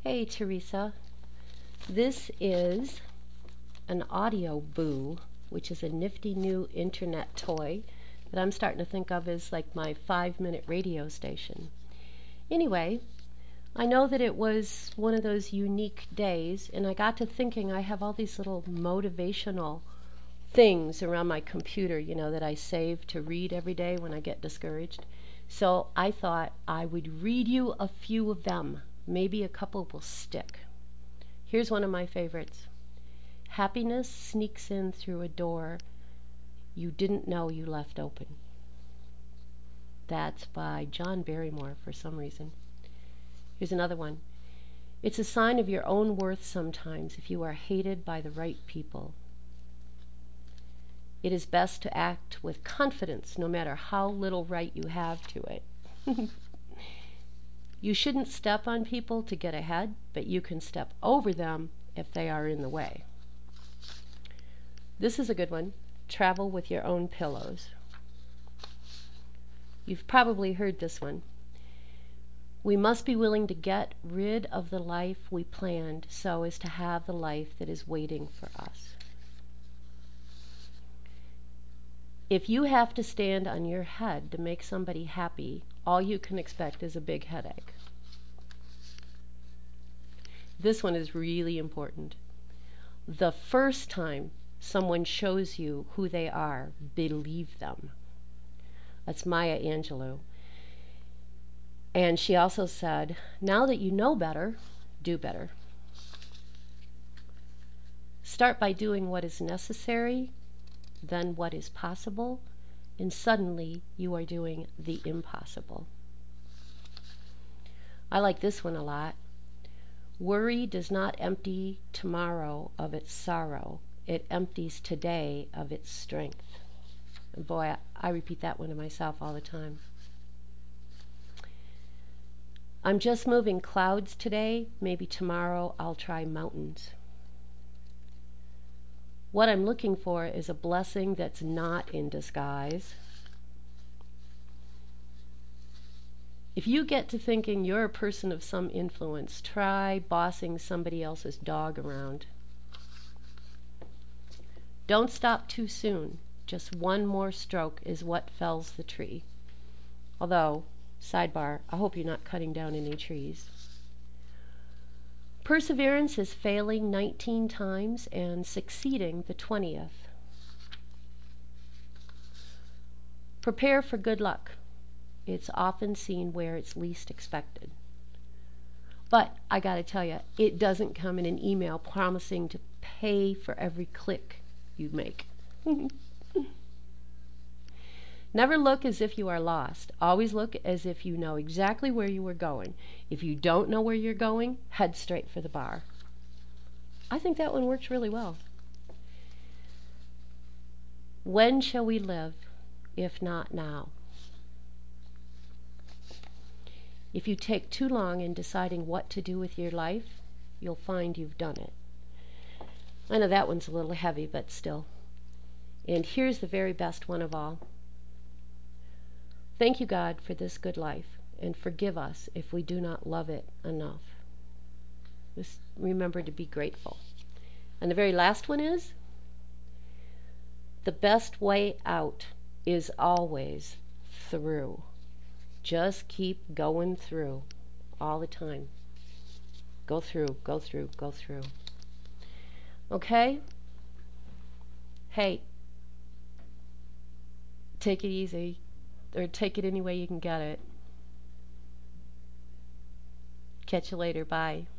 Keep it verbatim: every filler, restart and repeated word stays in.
Hey, Teresa. This is an Audio Boo, which is a nifty new internet toy that I'm starting to think of as like my five-minute radio station. Anyway, I know that it was one of those unique days, and I got to thinking I have all these little motivational things around my computer, you know, that I save to read every day when I get discouraged. So I thought I would read you a few of them. Maybe a couple will stick. Here's one of my favorites. Happiness sneaks in through a door you didn't know you left open. That's by John Barrymore for some reason. Here's another one. It's a sign of your own worth sometimes if you are hated by the right people. It is best to act with confidence no matter how little right you have to it. You shouldn't step on people to get ahead, but you can step over them if they are in the way. This is a good one. Travel with your own pillows. You've probably heard this one. We must be willing to get rid of the life we planned so as to have the life that is waiting for us. If you have to stand on your head to make somebody happy, all you can expect is a big headache. This one is really important. The first time someone shows you who they are, believe them. That's Maya Angelou. And she also said, now that you know better, do better. Start by doing what is necessary, then what is possible, and suddenly you are doing the impossible. I like this one a lot. Worry does not empty tomorrow of its sorrow. It empties today of its strength. And boy, I, I repeat that one to myself all the time. I'm just moving clouds today. Maybe tomorrow I'll try mountains. What I'm looking for is a blessing that's not in disguise. If you get to thinking you're a person of some influence, try bossing somebody else's dog around. Don't stop too soon. Just one more stroke is what fells the tree. Although, sidebar, I hope you're not cutting down any trees. Perseverance is failing nineteen times and succeeding the twentieth. Prepare for good luck. It's often seen where it's least expected. But I got to tell you, it doesn't come in an email promising to pay for every click you make. Never look as if you are lost. Always look as if you know exactly where you are going. If you don't know where you're going, head straight for the bar. I think that one works really well. When shall we live, if not now? If you take too long in deciding what to do with your life, you'll find you've done it. I know that one's a little heavy, but still. And here's the very best one of all. Thank you, God, for this good life, and forgive us if we do not love it enough. Just remember to be grateful. And the very last one is, the best way out is always through. Just keep going through all the time. Go through, go through, go through. Okay? Hey, take it easy, or take it any way you can get it. Catch you later. Bye.